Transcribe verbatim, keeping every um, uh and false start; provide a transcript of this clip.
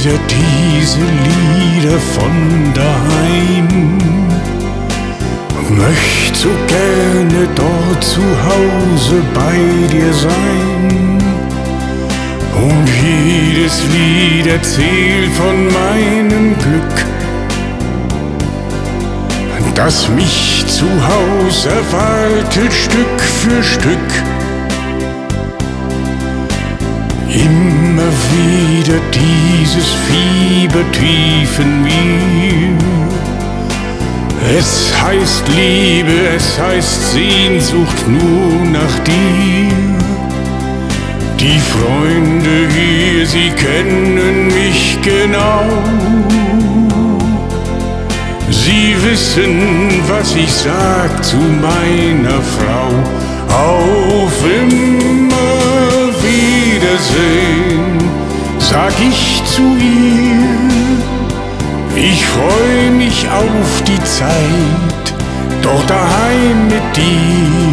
wieder diese Lieder von daheim. Möcht so gerne dort zu Hause bei dir sein. Und jedes Lied erzählt von meinem Glück, das mich zu Haus erwartet, Stück für Stück. Immer wieder dieses Fieber tief in mir. Es heißt Liebe, es heißt Sehnsucht nur nach dir. Die Freunde hier, sie kennen mich genau. Sie wissen, was ich sag zu meiner Frau. Auf immer Wiedersehen, sag ich zu ihr. Ich freu mich auf die Zeit, dort daheim mit dir.